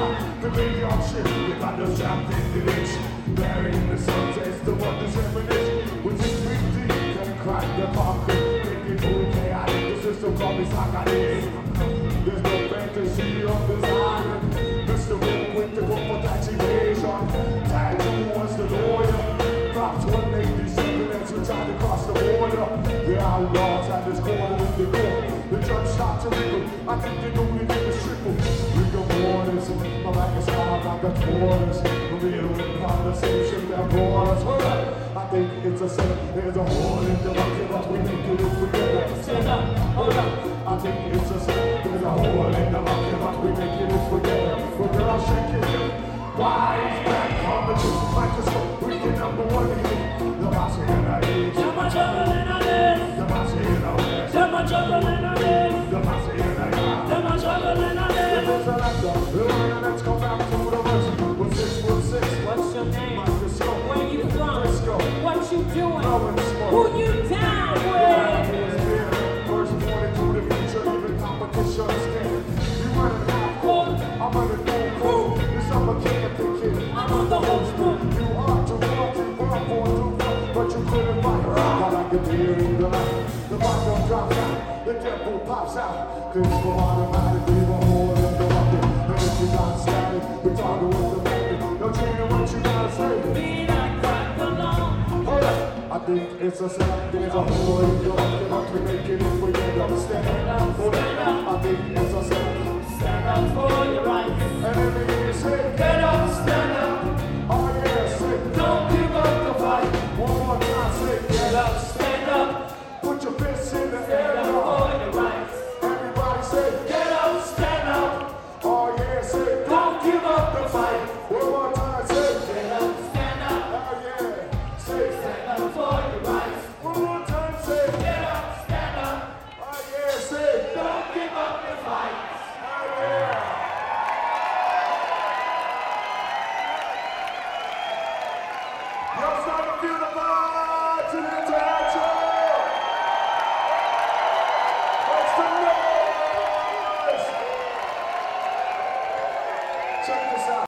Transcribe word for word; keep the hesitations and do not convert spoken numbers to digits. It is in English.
out the graveyard shit. We got the shaft in the ditch, burying the sun taste of what the seven is. With six feet deep and crack the concrete, making full chaotic. The system called me psychotic. There's no fantasy on this island. Mister Will with the corporate evasion. Tattoo was the lawyer. Dropped one eighty-seven as we tried to cross the border. The outlaws had this corner in the court. The judge stopped to wriggle. I think they only did the triple. Rigor mortis, my back is hard like a tortoise. Real conversation that brought us. Hold up. I think it's a setup. There's a hole in the bucket, but we make it if we get it. Stand up, hold up. I think it's a setup. There's a hole in the bucket, but we make it if we get it. Well, girl, shake it. Wise back on the truth. Microscope, we get number one hit. The boss in the east. So much trouble in our days. The boss in the west. So much trouble in our days. The boss in the yard. So much trouble in our days. There's a laptop. Let's go back to the west. With six foot six. What's your name? Microscope. Where you from? Frisco. What you doing? Blowing smoke. Who you down with? First morning to the future, even competition scared. You running half court, I'm running full court. This summer can't think it. I'm on the whole spoon. You are too far, too far, for too far, but you couldn't fight. I like the deer in the light. The bottom drops out, the devil pops out. Cause for automatically the hole in the bucket. And if you got static, we talk with the bucket. Don't you know what you gotta say? Be that crack along. Hold up. I think it's a setup, there's a hole in the bucket. But we make it if we get up. Stand up, hold up. I think it's a setup. Stand up for your rights. And everything you say, Get up, stand up. oh yeah, say, Don't give up the fight. one more time, say, Get up, stand up. put your fists in the air, Stand up y'all. for your rights. Everybody say, Get up, stand up. oh yeah, say, Don't give up the fight. one more time, say, Get up, stand up. oh yeah, say, Stand up for your rights. one more time, say, Get up, stand up. oh yeah, say, Don't give up the fight. oh yeah. Yo, start to feel the vibe to the interaction. What's the noise? Check this out.